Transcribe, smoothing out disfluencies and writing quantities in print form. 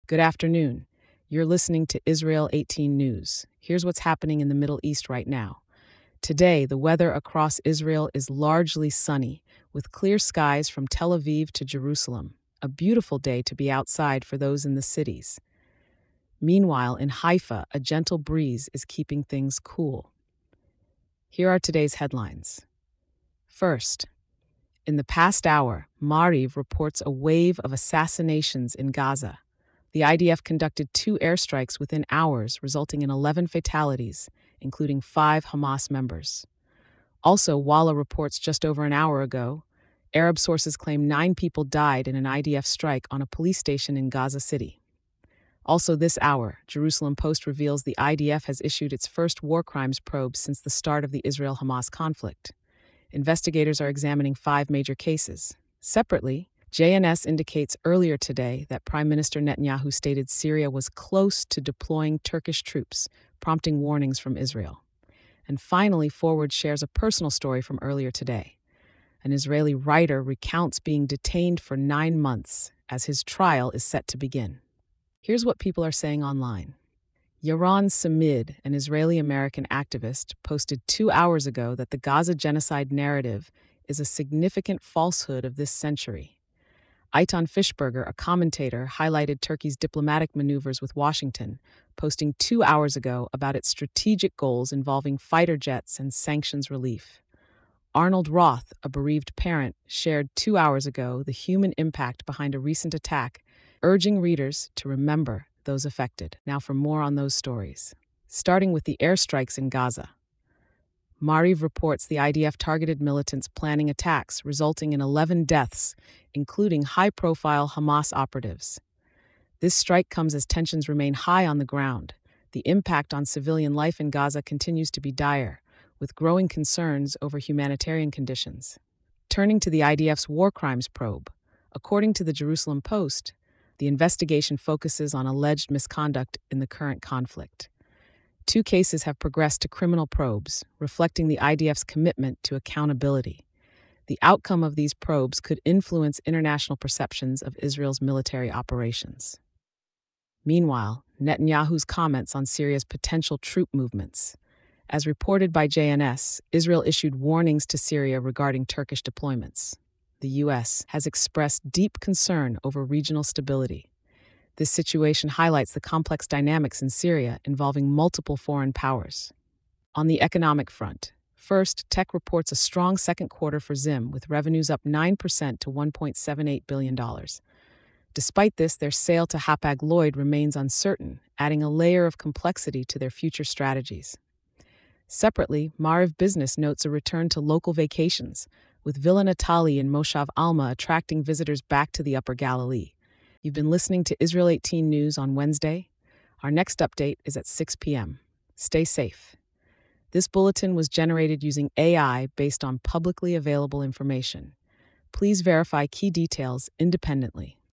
Good afternoon. You're listening to Israel 18 News. Here's what's happening in the Middle East right now. Today, the weather across Israel is largely sunny, with clear skies from Tel Aviv to Jerusalem. A beautiful day to be outside for those in the cities. Meanwhile, in Haifa, a gentle breeze is keeping things cool. Here are today's headlines. First, in the past hour, Maariv reports a wave of assassinations in Gaza. The IDF conducted 2 airstrikes within hours, resulting in 11 fatalities, including 5 Hamas members. Also, Walla reports just over an hour ago, Arab sources claim 9 people died in an IDF strike on a police station in Gaza City. Also this hour, Jerusalem Post reveals the IDF has issued its first war crimes probe since the start of the Israel-Hamas conflict. Investigators are examining 5 major cases. Separately, JNS indicates earlier today that Prime Minister Netanyahu stated Syria was close to deploying Turkish troops, prompting warnings from Israel. And finally, Forward shares a personal story from earlier today. An Israeli writer recounts being detained for 9 months as his trial is set to begin. Here's what people are saying online. Yaron Samid, an Israeli-American activist, posted 2 hours ago that the Gaza genocide narrative is a significant falsehood of this century. Eitan Fischberger, a commentator, highlighted Turkey's diplomatic maneuvers with Washington, posting 2 hours ago about its strategic goals involving fighter jets and sanctions relief. Arnold Roth, a bereaved parent, shared 2 hours ago the human impact behind a recent attack, urging readers to remember those affected. Now for more on those stories. Starting with the airstrikes in Gaza. Maariv reports the IDF targeted militants planning attacks, resulting in 11 deaths, including high-profile Hamas operatives. This strike comes as tensions remain high on the ground. The impact on civilian life in Gaza continues to be dire, with growing concerns over humanitarian conditions. Turning to the IDF's war crimes probe, according to the Jerusalem Post, the investigation focuses on alleged misconduct in the current conflict. 2 cases have progressed to criminal probes, reflecting the IDF's commitment to accountability. The outcome of these probes could influence international perceptions of Israel's military operations. Meanwhile, Netanyahu's comments on Syria's potential troop movements. As reported by JNS, Israel issued warnings to Syria regarding Turkish deployments. The U.S. has expressed deep concern over regional stability. This situation highlights the complex dynamics in Syria involving multiple foreign powers. On the economic front, first, Tech reports a strong second quarter for Zim, with revenues up 9% to $1.78 billion. Despite this, their sale to Hapag-Lloyd remains uncertain, adding a layer of complexity to their future strategies. Separately, Maariv Business notes a return to local vacations, with Villa Natali in Moshav Alma attracting visitors back to the Upper Galilee. You've been listening to Israel 18 News on Wednesday. Our next update is at 6 p.m. Stay safe. This bulletin was generated using AI based on publicly available information. Please verify key details independently.